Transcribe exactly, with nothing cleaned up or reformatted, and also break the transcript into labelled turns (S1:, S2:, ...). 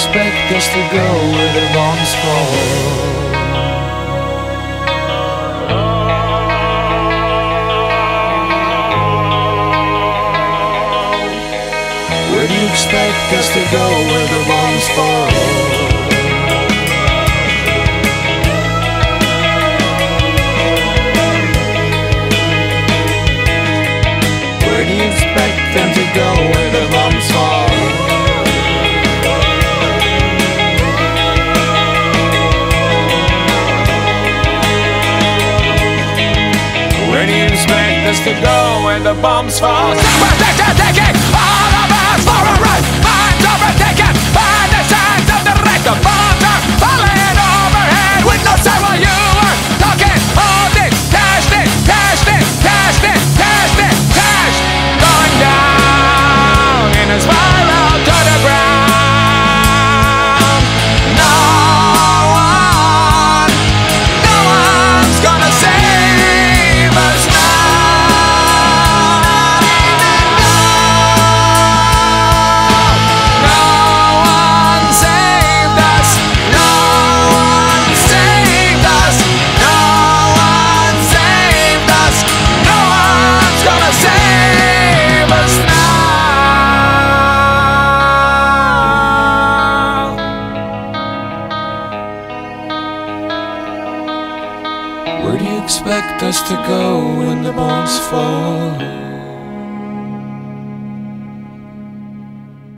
S1: expect us to go where the bombs fall? Where do you expect us to go where the bombs fall? Where do you expect them to go where the bombs fall? Where do you expect us to go when the bombs fall?
S2: Superstition taking all of us for a ride. Minds overtaken by the signs of the right. The bombs are falling overhead with no sound while you are talking. Hold it, test it, test it, test it, test it, test. Going down in a spiral to the ground. No one, no one's gonna save us now.
S1: Where do you expect us to go when the bombs fall?